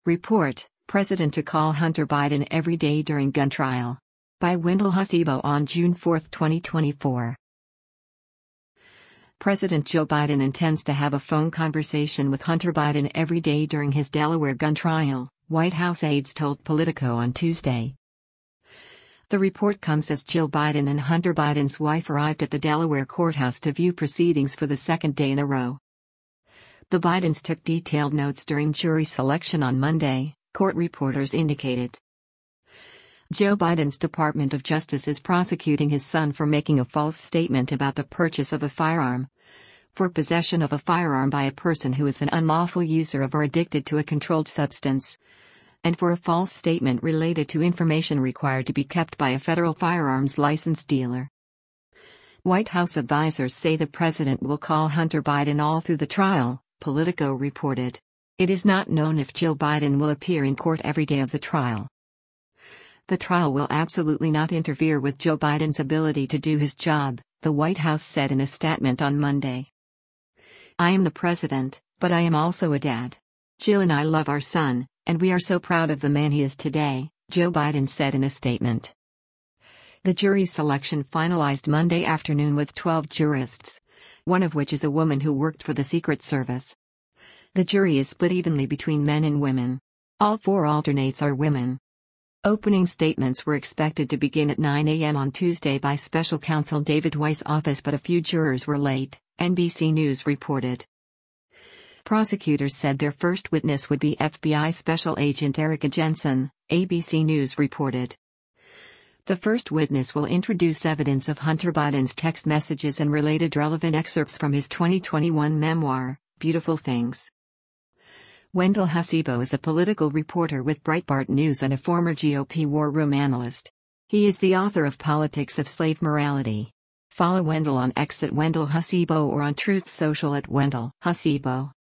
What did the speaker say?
Report, President to call Hunter Biden every day during gun trial. By Wendell Husibo on June 4, 2024. President Joe Biden intends to have a phone conversation with Hunter Biden every day during his Delaware gun trial, White House aides told Politico on Tuesday. The report comes as Jill Biden and Hunter Biden's wife arrived at the Delaware courthouse to view proceedings for the second day in a row. The Bidens took detailed notes during jury selection on Monday, court reporters indicated. Joe Biden's Department of Justice is prosecuting his son for making a false statement about the purchase of a firearm, for possession of a firearm by a person who is an unlawful user of or addicted to a controlled substance, and for a false statement related to information required to be kept by a federal firearms license dealer. White House advisors say the president will call Hunter Biden all through the trial, Politico reported. It is not known if Jill Biden will appear in court every day of the trial. The trial will absolutely not interfere with Joe Biden's ability to do his job, the White House said in a statement on Monday. I am the president, but I am also a dad. Jill and I love our son, and we are so proud of the man he is today, Joe Biden said in a statement. The jury's selection finalized Monday afternoon with 12 jurists, one of which is a woman who worked for the Secret Service. The jury is split evenly between men and women. All 4 alternates are women. Opening statements were expected to begin at 9 a.m. on Tuesday by special counsel David Weiss' office, but a few jurors were late, NBC News reported. Prosecutors said their first witness would be FBI Special Agent Erica Jensen, ABC News reported. The first witness will introduce evidence of Hunter Biden's text messages and related relevant excerpts from his 2021 memoir, Beautiful Things. Wendell Husibo is a political reporter with Breitbart News and a former GOP war room analyst. He is the author of Politics of Slave Morality. Follow Wendell on X at Wendell Husibo or on Truth Social at Wendell Husibo.